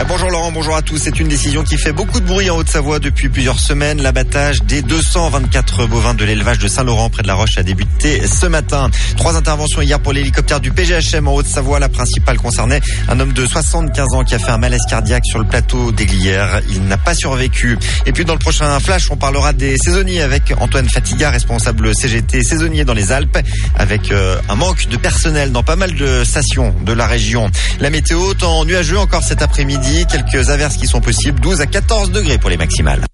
Bonjour Laurent, bonjour à tous. C'est une décision qui fait beaucoup de bruit en Haute-Savoie depuis plusieurs semaines. L'abattage des 224 bovins de l'élevage de Saint-Laurent près de la Roche a débuté ce matin. 3 interventions hier pour l'hélicoptère du PGHM en Haute-Savoie. La principale concernait un homme de 75 ans qui a fait un malaise cardiaque sur le plateau d'Aiglières. Il n'a pas survécu. Et puis dans le prochain flash, on parlera des saisonniers avec Antoine Fatiga, responsable CGT saisonnier dans les Alpes, avec un manque de personnel dans pas mal de stations de la région. La météo, temps nuageux encore cet après-midi. Quelques averses qui sont possibles, 12 à 14 degrés pour les maximales.